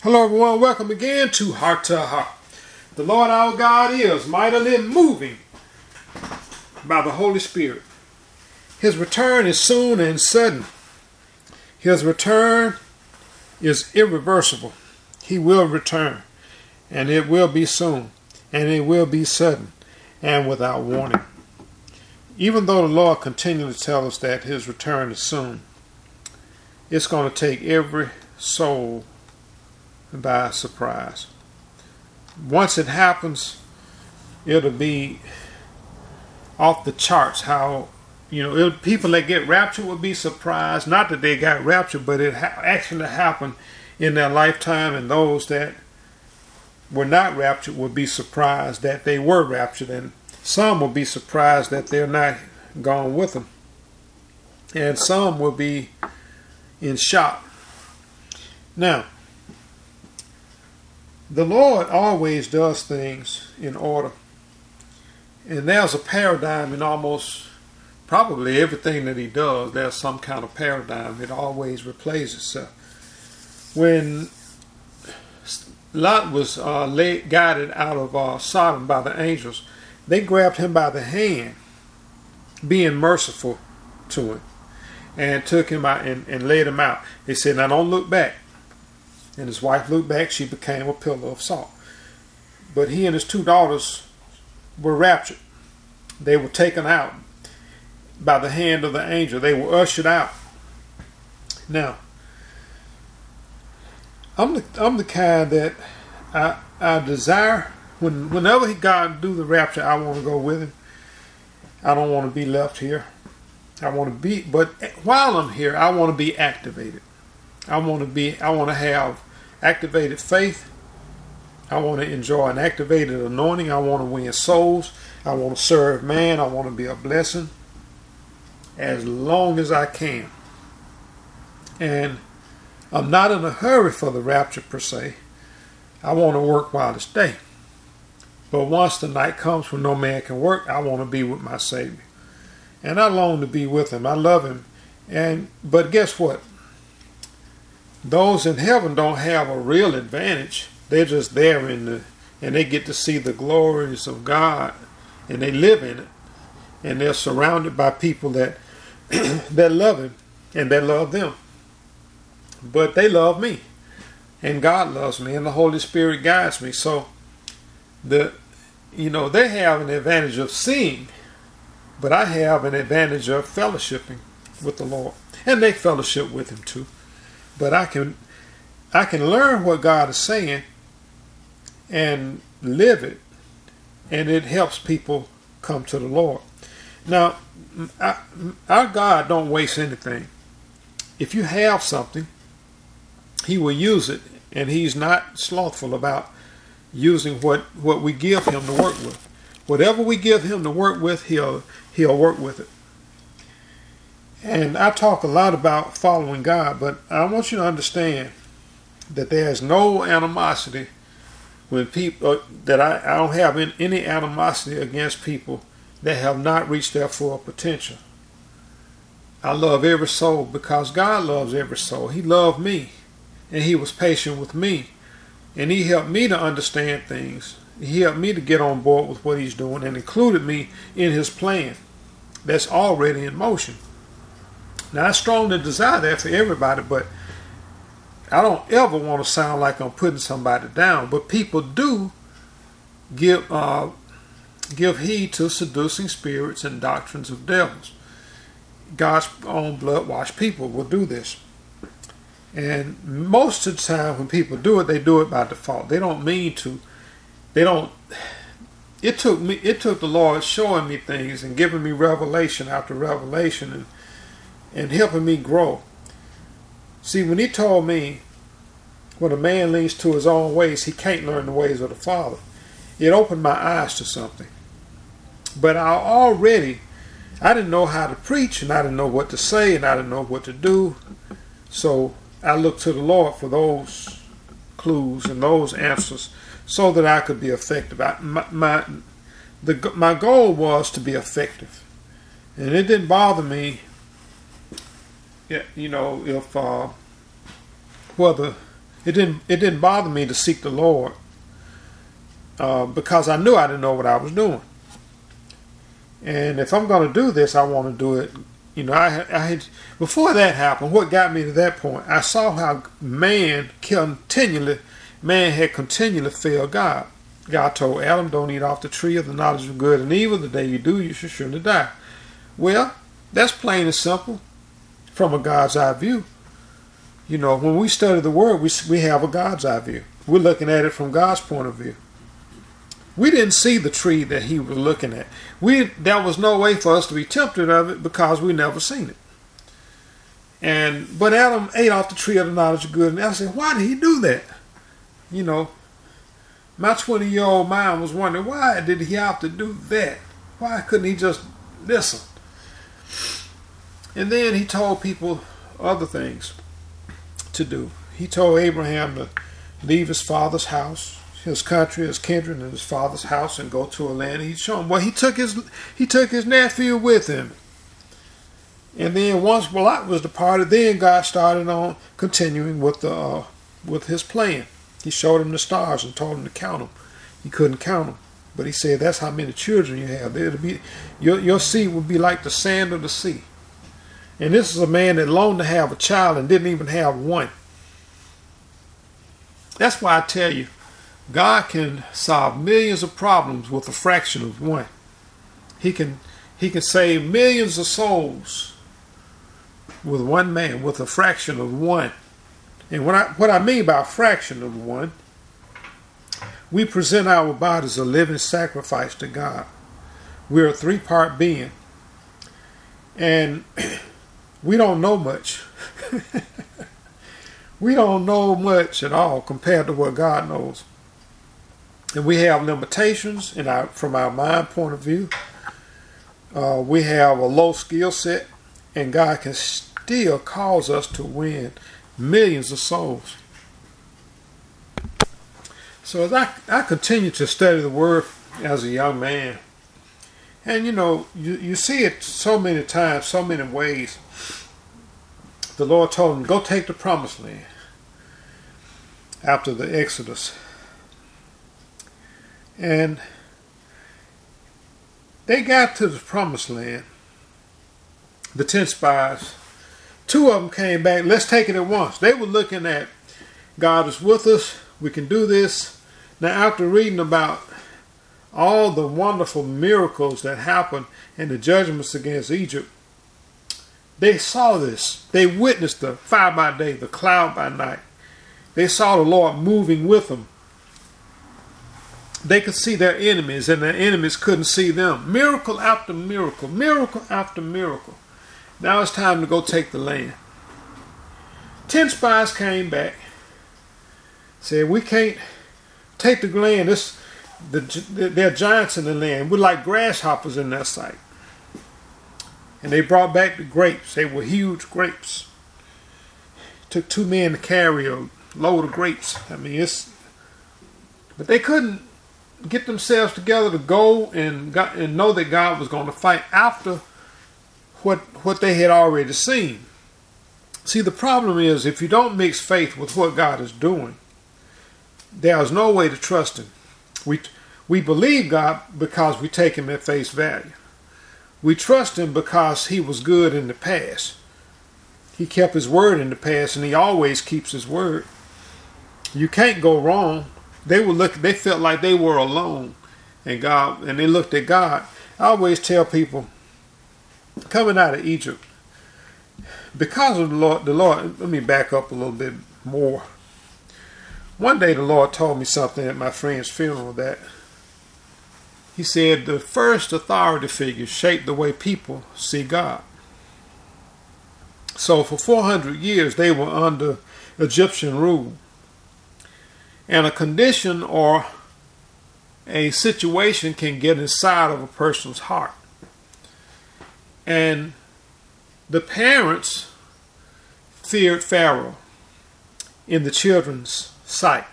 Hello everyone, welcome again to Heart to Heart. The Lord our God is mightily moving by the Holy Spirit. His return is soon and sudden. His return is irreversible. He will return, and it will be soon, and it will be sudden, and without warning. Even though the Lord continually tells us that His return is soon, it's going to take every soul by surprise. Once it happens, it'll be off the charts. How, people that get raptured will be surprised. Not that they got raptured, but it actually happened in their lifetime, and those that were not raptured will be surprised that they were raptured, and some will be surprised that they're not gone with them, and some will be in shock. Now, the Lord always does things in order. And there's a paradigm in almost probably everything that He does. There's some kind of paradigm. It always replays itself. When Lot was guided out of Sodom by the angels, they grabbed him by the hand, being merciful to him, and took him out and laid him out. They said, now don't look back. And his wife looked back. She became a pillar of salt. But he and his two daughters were raptured. They were taken out by the hand of the angel. They were ushered out. Now, I'm the kind that I desire, whenever God do the rapture, I want to go with Him. I don't want to be left here. But while I'm here, I want to be activated. I want to have activated faith. I want to enjoy an activated anointing. I want to win souls. I want to serve man. I want to be a blessing as long as I can. And I'm not in a hurry for the rapture per se. I want to work while it's day. But once the night comes when no man can work, I want to be with my Savior. And I long to be with Him. I love Him. But guess what? Those in heaven don't have a real advantage. They're just there and they get to see the glories of God, and they live in it, and they're surrounded by people that that love Him and that love them. But they love me, and God loves me, and the Holy Spirit guides me. So they have an advantage of seeing, but I have an advantage of fellowshipping with the Lord, and they fellowship with Him too. But I can learn what God is saying and live it, and it helps people come to the Lord. Now, our God don't waste anything. If you have something, He will use it, and He's not slothful about using what we give Him to work with. Whatever we give Him to work with, He'll work with it. And I talk a lot about following God, but I want you to understand that there is no animosity when people that I don't have any animosity against people that have not reached their full potential. I love every soul because God loves every soul. He loved me, and He was patient with me, and He helped me to understand things. He helped me to get on board with what He's doing and included me in His plan that's already in motion. Now, I strongly desire that for everybody, but I don't ever want to sound like I'm putting somebody down. But people do give heed to seducing spirits and doctrines of devils. God's own blood-washed people will do this. And most of the time when people do it, they do it by default. They don't mean to. It took the Lord showing me things and giving me revelation after revelation and helping me grow. See, when He told me when a man leans to his own ways, he can't learn the ways of the Father, it opened my eyes to something. But I didn't know how to preach, and I didn't know what to say, and I didn't know what to do. So I looked to the Lord for those clues and those answers so that I could be effective. My goal was to be effective. And it didn't bother me if whether It didn't bother me to seek the Lord because I knew I didn't know what I was doing. And if I'm going to do this, I want to do it. You know, I had before that happened. What got me to that point? I saw how man had continually failed God. God told Adam, "Don't eat off the tree of the knowledge of good and evil. The day you do, you should surely die." Well, that's plain and simple from a God's eye view. You know, when we study the Word, we have a God's eye view. We're looking at it from God's point of view. We didn't see the tree that he was looking at. There was no way for us to be tempted of it because we never seen it. But Adam ate off the tree of the knowledge of good and evil. I said, why did he do that? You know, my 20-year-old mind was wondering, why did he have to do that? Why couldn't he just listen? And then he told people other things to do. He told Abraham to leave his father's house, his country, his kindred, and his father's house, and go to a land he showed him. Well, he took his nephew with him. And then once Lot was departed, then God started on continuing with his plan. He showed him the stars and told him to count them. He couldn't count them, but he said, "That's how many children you have. It'll be your seed will be like the sand of the sea." And this is a man that longed to have a child and didn't even have one. That's why I tell you, God can solve millions of problems with a fraction of one. He can save millions of souls with one man, with a fraction of one. And what I mean by a fraction of one, we present our bodies a living sacrifice to God. We're a three-part being. And we don't know much. We don't know much at all compared to what God knows. And we have limitations from our mind point of view. We have a low skill set, and God can still cause us to win millions of souls. So as I continue to study the Word as a young man, and you know, you see it so many times, so many ways. The Lord told him, go take the promised land after the Exodus. And they got to the promised land. The 10 spies, 2 of them came back, let's take it at once. They were looking at, God is with us, we can do this. Now after reading about all the wonderful miracles that happened and the judgments against Egypt, they saw this. They witnessed the fire by day, the cloud by night. They saw the Lord moving with them. They could see their enemies, and their enemies couldn't see them. Miracle after miracle, miracle after miracle. Now it's time to go take the land. 10 spies came back, said, we can't take the land. There are giants in the land. We're like grasshoppers in that sight. And they brought back the grapes. They were huge grapes. It took 2 men to carry a load of grapes. I mean, but they couldn't get themselves together to go and know that God was going to fight after what they had already seen. See, the problem is if you don't mix faith with what God is doing, there is no way to trust Him. We believe God because we take Him at face value. We trust Him because He was good in the past. He kept His word in the past, and He always keeps His word. You can't go wrong. They felt like they were alone, and they looked at God. I always tell people, coming out of Egypt, because of the Lord, let me back up a little bit more. One day the Lord told me something at my friend's funeral that He said the first authority figures shaped the way people see God. So for 400 years they were under Egyptian rule. And a condition or a situation can get inside of a person's heart. And the parents feared Pharaoh in the children's sight.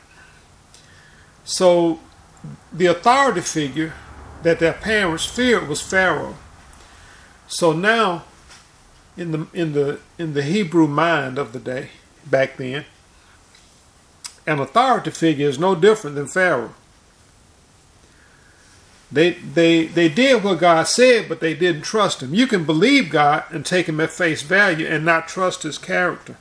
So the authority figure that their parents feared was Pharaoh. So now, in the Hebrew mind of the day, back then, an authority figure is no different than Pharaoh. They did what God said, but they didn't trust him. You can believe God and take him at face value and not trust his character.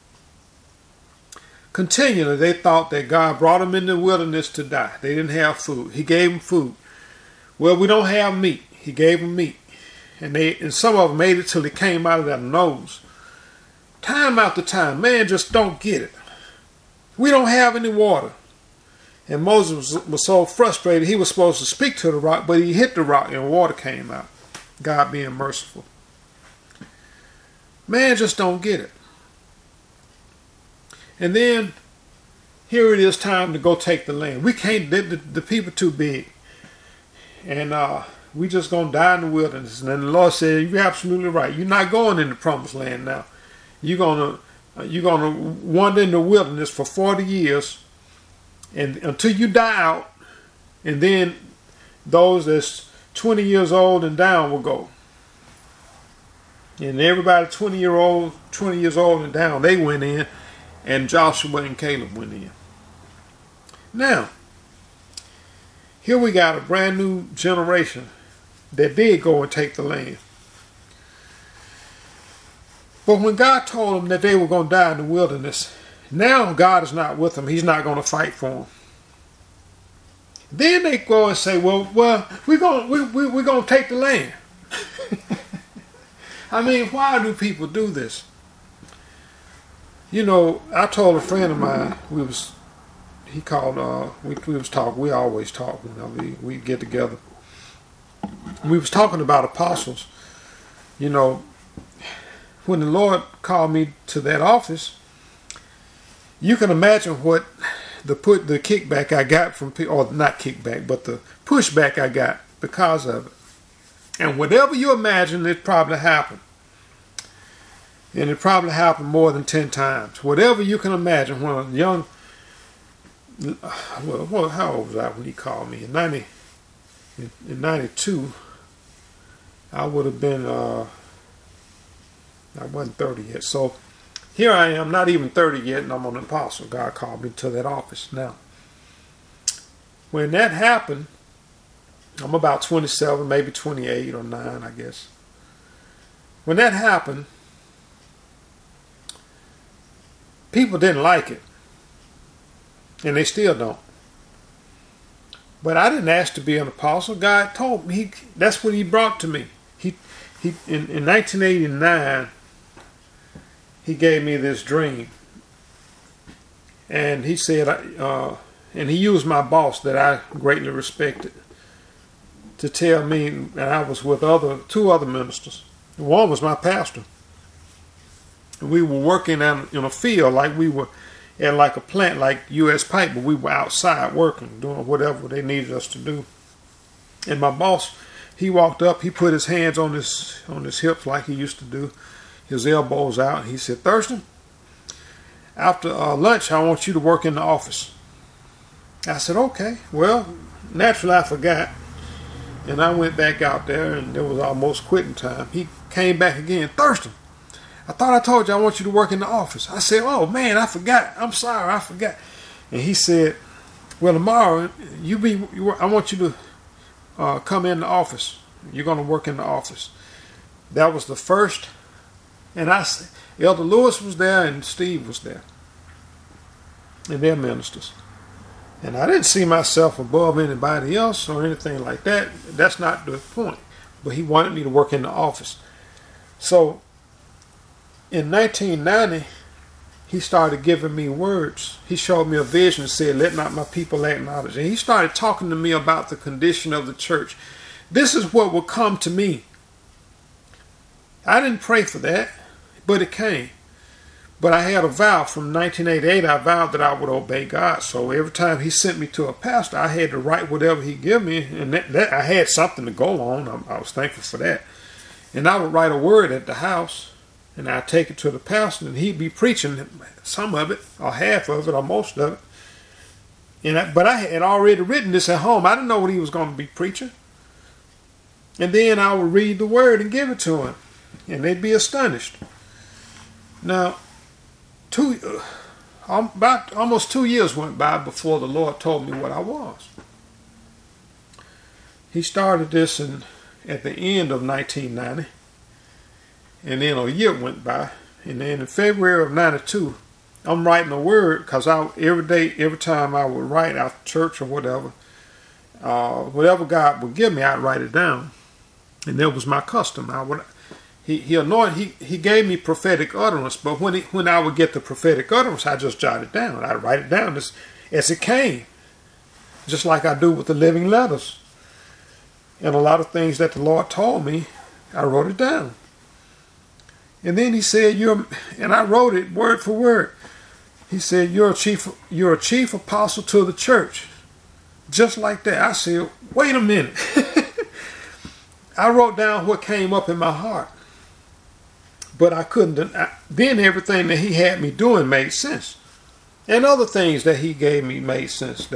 Continually, they thought that God brought them in the wilderness to die. They didn't have food. He gave them food. Well, we don't have meat. He gave them meat. And some of them ate it till it came out of their nose. Time after time, man just don't get it. We don't have any water. And Moses was so frustrated, he was supposed to speak to the rock, but he hit the rock and water came out. God being merciful. Man just don't get it. And then, here it is time to go take the land. We can't, the people too big. And we just going to die in the wilderness. And then the Lord said, you're absolutely right. You're not going in the promised land now. You're going to wander in the wilderness for 40 years. And until you die out, and then those that's 20 years old and down will go. And everybody 20 years old and down, they went in, and Joshua and Caleb went in. Now, here we got a brand new generation that did go and take the land. But when God told them that they were going to die in the wilderness, now God is not with them. He's not going to fight for them. Then they go and say, well, we're going to take the land. I mean, why do people do this? You know, I told a friend of mine, we was talking, we always talk, you know, we get together. We was talking about apostles. You know, when the Lord called me to that office, you can imagine what the kickback I got from people, or not kickback, but the pushback I got because of it. And whatever you imagine, it probably happened. And it probably happened more than 10 times. Whatever you can imagine when a young, well, how old was I when he called me? In 92, I would have been, I wasn't 30 yet. So here I am, not even 30 yet, and I'm an apostle. God called me to that office. Now, when that happened, I'm about 27, maybe 28 or 9, I guess. When that happened, people didn't like it. And they still don't. But I didn't ask to be an apostle. God told me. That's what he brought to me. In 1989, he gave me this dream. And he said, and he used my boss that I greatly respected to tell me, and I was with two other ministers. One was my pastor. And we were working in a field like we were at like a plant like U.S. Pipe, but we were outside working, doing whatever they needed us to do. And my boss, he walked up, he put his hands on his hips like he used to do, his elbows out, and he said, Thurston, after lunch, I want you to work in the office. I said, okay. Well, naturally I forgot. And I went back out there, and it was almost quitting time. He came back again. Thurston, I thought I told you I want you to work in the office. I said, oh man, I forgot. I'm sorry, I forgot. And he said, well, tomorrow, I want you to come in the office. You're going to work in the office. That was the first. And Elder Lewis was there and Steve was there. And they're ministers. And I didn't see myself above anybody else or anything like that. That's not the point. But he wanted me to work in the office. So in 1990, he started giving me words. He showed me a vision and said, let not my people lack knowledge. And he started talking to me about the condition of the church. This is what will come to me. I didn't pray for that, but it came. But I had a vow from 1988. I vowed that I would obey God. So every time he sent me to a pastor, I had to write whatever he gave me. And that I had something to go on. I was thankful for that. And I would write a word at the house. And I'd take it to the pastor. And he'd be preaching some of it, or half of it, or most of it. But I had already written this at home. I didn't know what he was going to be preaching. And then I would read the word and give it to him. And they'd be astonished. Now, about almost 2 years went by before the Lord told me what I was. He started this at the end of 1990, and then a year went by, and then in February of 92, I'm writing a word, because every time I would write out church or whatever God would give me, I'd write it down, and that was my custom. He gave me prophetic utterance, but when I would get the prophetic utterance, I just jot it down. I'd write it down as it came, just like I do with the living letters. And a lot of things that the Lord told me, I wrote it down. And then he said, and I wrote it word for word. He said, you're a chief apostle to the church. Just like that. I said, wait a minute. I wrote down what came up in my heart. But I couldn't. Then everything that he had me doing made sense. And other things that he gave me made sense.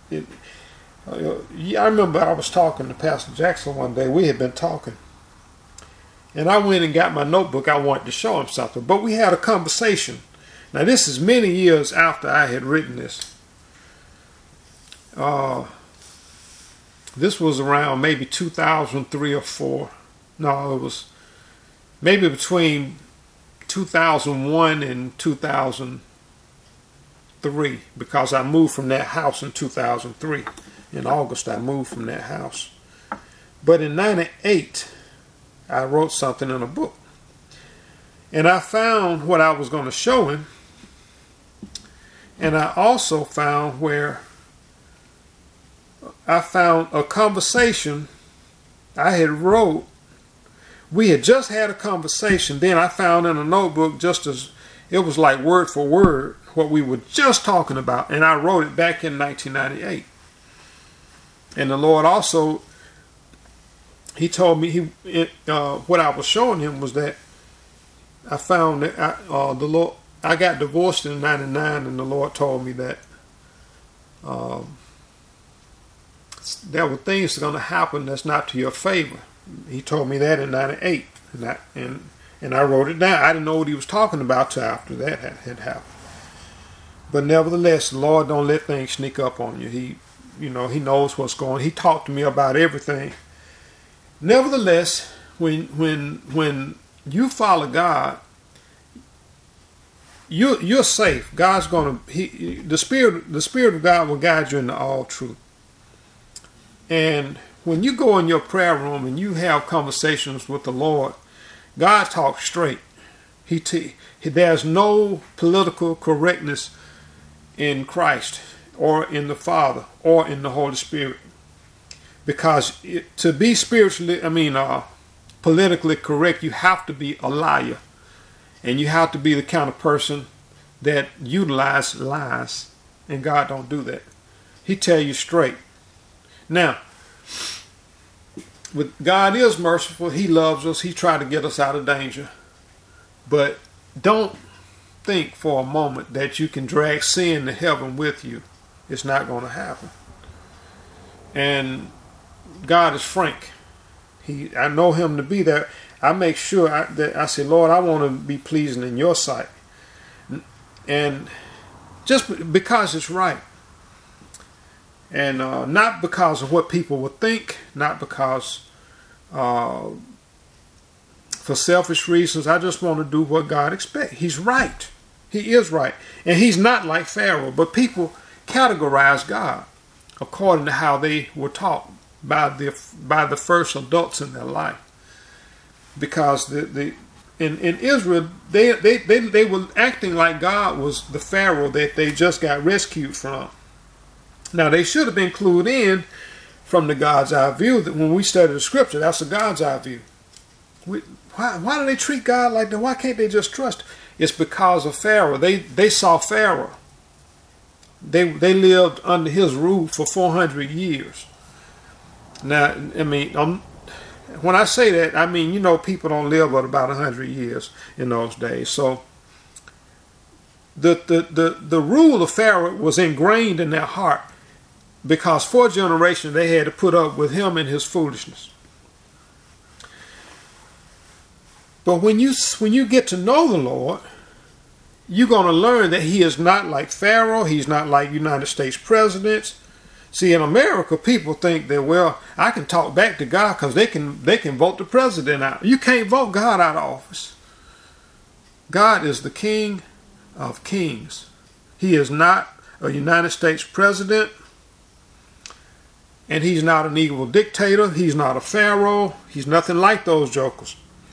I remember I was talking to Pastor Jackson one day. We had been talking. And I went and got my notebook. I wanted to show him something. But we had a conversation. Now this is many years after I had written this. This was around maybe 2003 or 4. No, it was maybe between 2001 and 2003, because I moved from that house in 2003. In August, I moved from that house. But in 98, I wrote something in a book. And I found what I was going to show him. And I also found where I found a conversation I had wrote. We had just had a conversation. Then I found in a notebook, just as it was like word for word, what we were just talking about. And I wrote it back in 1998. And the Lord also, he told me, what I was showing him was that I found that I got divorced in 99, and the Lord told me that there were things that are going to happen that's not to your favor. He told me that in 98, and I wrote it down. I didn't know what he was talking about till after that had happened. But nevertheless, the Lord don't let things sneak up on you. He knows what's going on. He talked to me about everything. Nevertheless, when you follow God, you're safe. God's going to, the Spirit of God will guide you into all truth. And when you go in your prayer room and you have conversations with the Lord, God talks straight. There's no political correctness in Christ or in the Father or in the Holy Spirit. Because to be politically correct, you have to be a liar. And you have to be the kind of person that utilizes lies. And God don't do that. He tell you straight. Now, God is merciful. He loves us. He tried to get us out of danger. But don't think for a moment that you can drag sin to heaven with you. It's not going to happen. And God is frank. I know him to be there. I make sure that I say, Lord, I want to be pleasing in your sight. And just because it's right. And not because of what people would think, not because for selfish reasons. I just want to do what God expects. He's right. He is right. And he's not like Pharaoh, but people categorize God according to how they were taught by the first adults in their life. Because in Israel, they were acting like God was the Pharaoh that they just got rescued from. Now, they should have been clued in from the God's eye view. That when we study the scripture, that's the God's eye view. Why do they treat God like that? Why can't they just trust? It's because of Pharaoh. They saw Pharaoh. They lived under his rule for 400 years. Now, when I say that, I mean, people don't live but about 100 years in those days. So the rule of Pharaoh was ingrained in their heart, because 4 generations they had to put up with him and his foolishness. But when you get to know the Lord, you're going to learn that he is not like Pharaoh. He's not like United States presidents. See, in America, people think that, well, I can talk back to God because they can vote the president out. You can't vote God out of office. God is the King of kings. He is not a United States president, and he's not an evil dictator. He's not a Pharaoh. He's nothing like those jokers.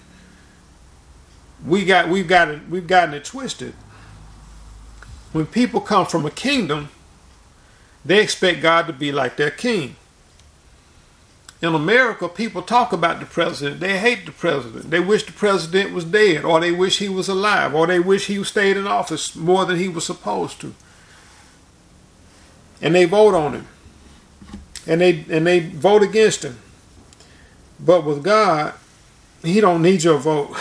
We've gotten it twisted. When people come from a kingdom, they expect God to be like their king. In America, people talk about the president. They hate the president. They wish the president was dead, or they wish he was alive, or they wish he stayed in office more than he was supposed to. And they vote on him. And they vote against him. But with God, he don't need your vote.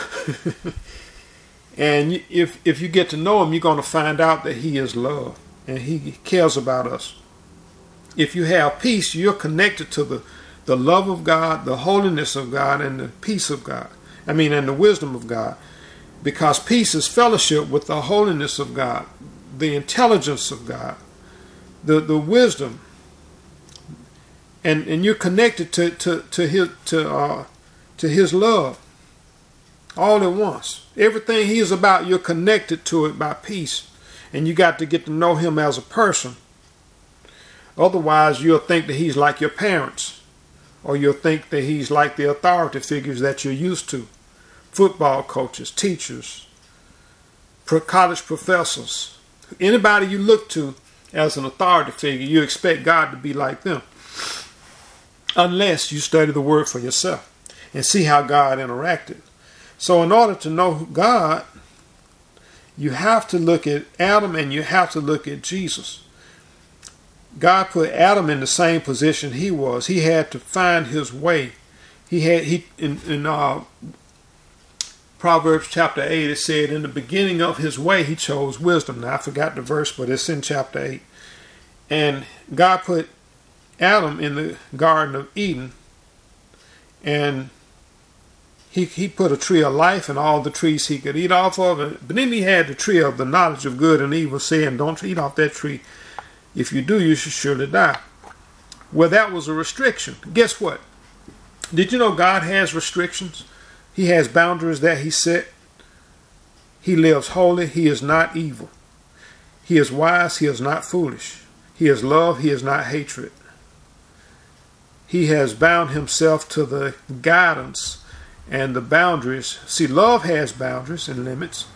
And if you get to know him, you're going to find out that he is love. And he cares about us. If you have peace, you're connected to the love of God, the holiness of God, and the peace of God. And the wisdom of God. Because peace is fellowship with the holiness of God, the intelligence of God, the wisdom. And you're connected to his love all at once. Everything he is about, you're connected to it by peace. And you got to get to know him as a person. Otherwise, you'll think that he's like your parents. Or you'll think that he's like the authority figures that you're used to. Football coaches, teachers, college professors. Anybody you look to as an authority figure, you expect God to be like them. Unless you study the word for yourself and see how God interacted. So in order to know God, you have to look at Adam and you have to look at Jesus. God put Adam in the same position he was. He had to find his way. In Proverbs chapter 8, it said, in the beginning of his way, he chose wisdom. Now, I forgot the verse, but it's in chapter 8. And God put Adam in the Garden of Eden, and he put a tree of life and all the trees he could eat off of. But then he had the tree of the knowledge of good and evil, saying, don't eat off that tree. If you do, you should surely die. Well, that was a restriction. Guess what? Did you know God has restrictions? He has boundaries that he set. He lives holy. He is not evil. He is wise. He is not foolish. He is love. He is not hatred. He has bound himself to the guidance and the boundaries. See, love has boundaries and limits.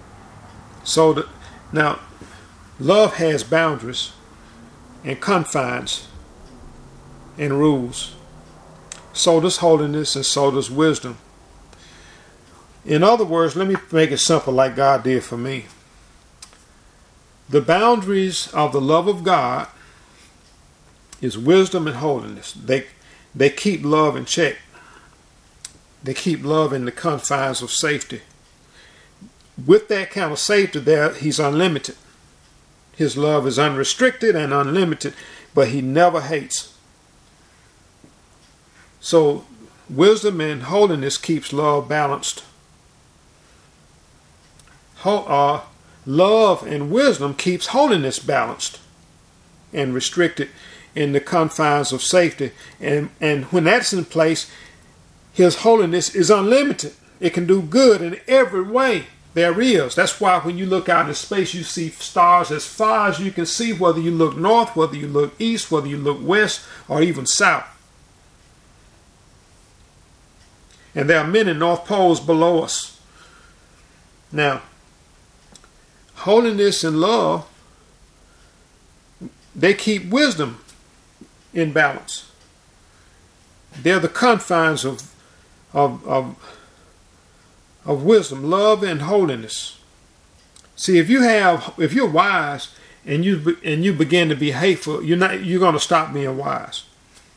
Now, love has boundaries and confines and rules. So does holiness and so does wisdom. In other words, let me make it simple like God did for me. The boundaries of the love of God is wisdom and holiness. They keep love in check. They keep love in the confines of safety. With that kind of safety there, he's unlimited. His love is unrestricted and unlimited, but he never hates. So wisdom and holiness keeps love balanced. Love and wisdom keeps holiness balanced and restricted in the confines of safety. And when that's in place, his holiness is unlimited. It can do good in every way there is. That's why when you look out in space, you see stars as far as you can see, whether you look north, whether you look east, whether you look west, or even south. And there are many north poles below us. Now, holiness and love, they keep wisdom in balance. They're the confines of wisdom, love, and holiness. See, if you're wise and you begin to be hateful, you're going to stop being wise.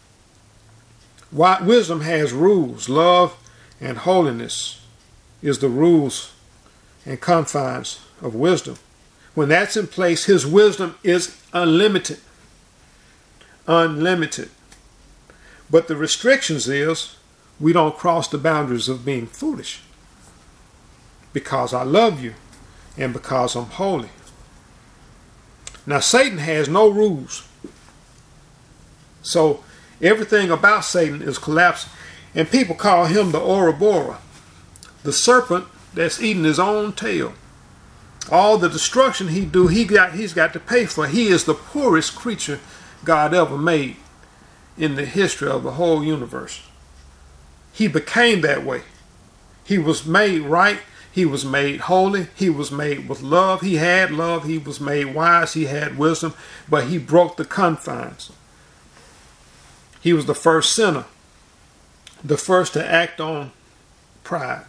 Wisdom has rules. Love and holiness is the rules and confines of wisdom. When that's in place, his wisdom is unlimited. Unlimited. But the restrictions is we don't cross the boundaries of being foolish. Because I love you and because I'm holy. Now, Satan has no rules. So everything about Satan is collapsing. And people call him the Ouroboros, the serpent that's eating his own tail. All the destruction he's got to pay for. He is the poorest creature God ever made in the history of the whole universe. He became that way. He was made right. He was made holy. He was made with love. He had love. He was made wise. He had wisdom. But he broke the confines. He was the first sinner. The first to act on pride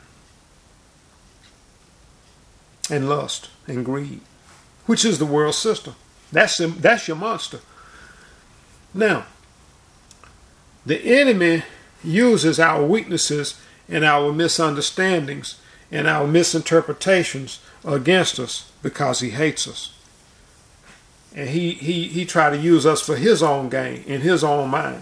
and lust and greed, which is the world system. That's your monster. Now, the enemy uses our weaknesses and our misunderstandings and our misinterpretations against us because he hates us. And he try to use us for his own gain in his own mind.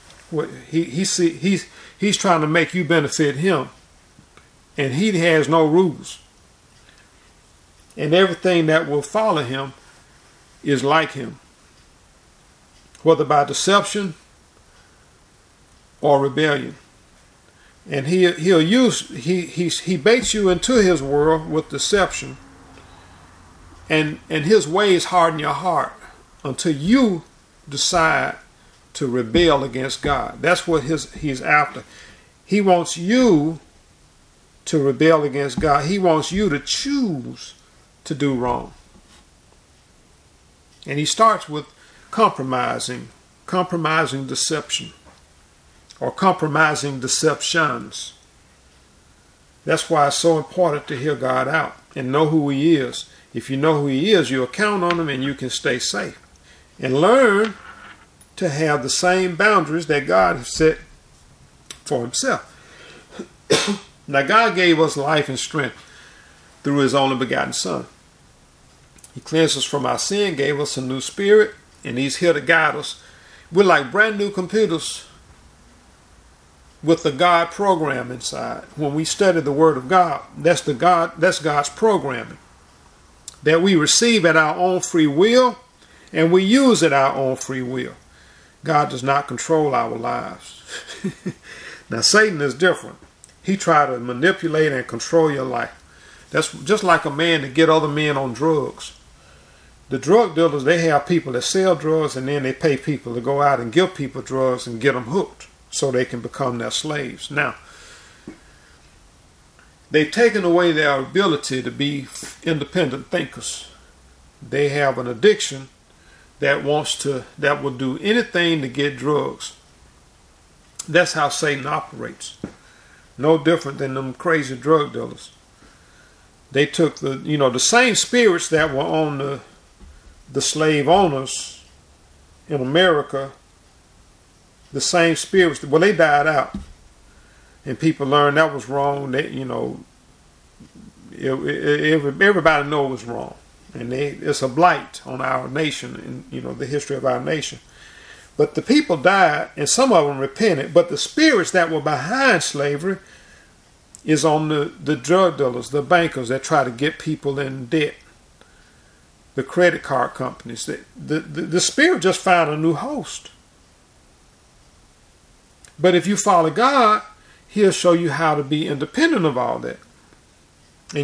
He's trying to make you benefit him. And he has no rules. And everything that will follow him is like him. Whether by deception or rebellion. And he baits you into his world with deception. And his ways harden your heart until you decide to rebel against God. That's what he's after. He wants you to rebel against God. He wants you to choose to do wrong. And he starts with compromising deception, or compromising deceptions. That's why it's so important to hear God out and know who he is. If you know who he is, you'll count on him and you can stay safe. And learn to have the same boundaries that God has set for himself. Now, God gave us life and strength through his only begotten Son. He cleansed us from our sin, gave us a new spirit, and he's here to guide us. We're like brand new computers with the God program inside. When we study the Word of God, that's God's programming that we receive at our own free will, and we use at our own free will. God does not control our lives. Now, Satan is different. He tries to manipulate and control your life. That's just like a man to get other men on drugs. The drug dealers, they have people that sell drugs, and then they pay people to go out and give people drugs and get them hooked so they can become their slaves. Now, they've taken away their ability to be independent thinkers. They have an addiction that will do anything to get drugs. That's how Satan operates. No different than them crazy drug dealers. They took the same spirits that were on the slave owners in America. The same spirits, well, they died out, and people learned that was wrong. That everybody knows it was wrong, and it's a blight on our nation and the history of our nation. But the people died, and some of them repented. But the spirits that were behind slavery is on the drug dealers, the bankers that try to get people in debt, the credit card companies. The spirit just found a new host. But if you follow God, he'll show you how to be independent of all that, and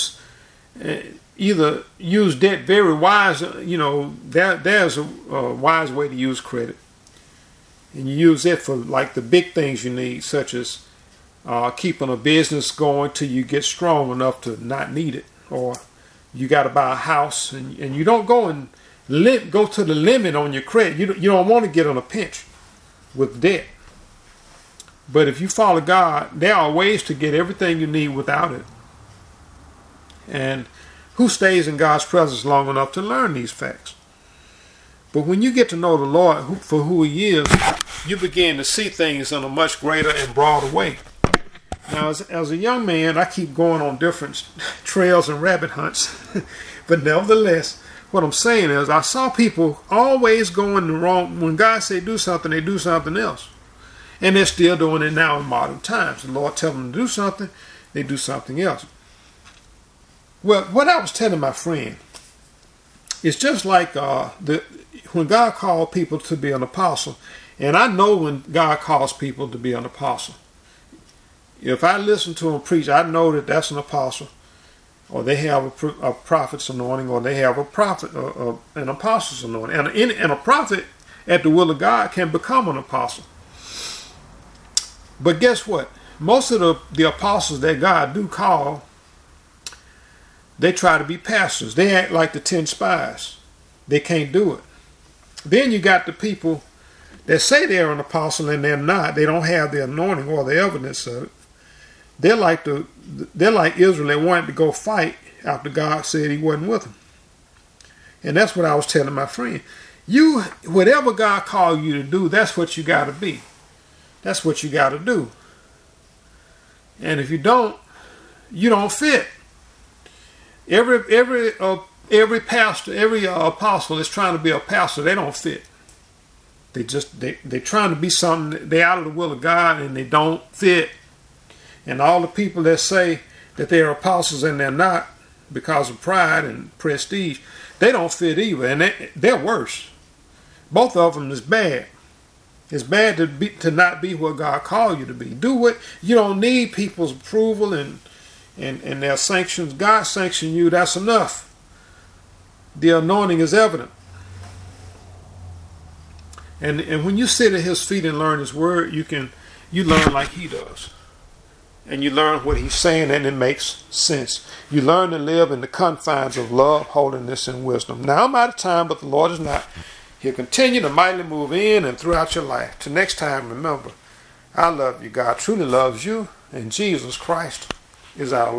either use debt very wise. There's a wise way to use credit, and you use it for like the big things you need, such as keeping a business going till you get strong enough to not need it, or you got to buy a house, and you don't go to the limit on your credit. You don't want to get on a pinch with debt. But if you follow God, there are ways to get everything you need without it. And who stays in God's presence long enough to learn these facts? But when you get to know the Lord for who he is, you begin to see things in a much greater and broader way. Now, as a young man, I keep going on different trails and rabbit hunts. But nevertheless, what I'm saying is I saw people always going the wrong. When God said do something, they do something else. And they're still doing it now in modern times. The Lord tells them to do something, they do something else. Well, what I was telling my friend, it's just like when God called people to be an apostle, and I know when God calls people to be an apostle. If I listen to them preach, I know that that's an apostle, or they have a prophet's anointing, or they have an apostle's anointing. And a prophet, at the will of God, can become an apostle. But guess what? Most of the apostles that God do call, they try to be pastors. They act like the 10 spies. They can't do it. Then you got the people that say they're an apostle and they're not. They don't have the anointing or the evidence of it. They're like Israel. They wanted to go fight after God said he wasn't with them. And that's what I was telling my friend. Whatever God called you to do, that's what you got to be. That's what you got to do. And if you don't fit. Every pastor, every apostle is trying to be a pastor. They don't fit. They're trying to be something. They're out of the will of God and they don't fit. And all the people that say that they're apostles and they're not because of pride and prestige, they don't fit either. And they're worse. Both of them is bad. It's bad to not be what God called you to be. Do what you don't need people's approval and their sanctions. God sanctioned you. That's enough. The anointing is evident. And when you sit at his feet and learn his word, you learn like he does. And you learn what he's saying and it makes sense. You learn to live in the confines of love, holiness, and wisdom. Now I'm out of time, but the Lord is not. He'll continue to mightily move in and throughout your life. Till next time, remember, I love you. God truly loves you, and Jesus Christ is our Lord.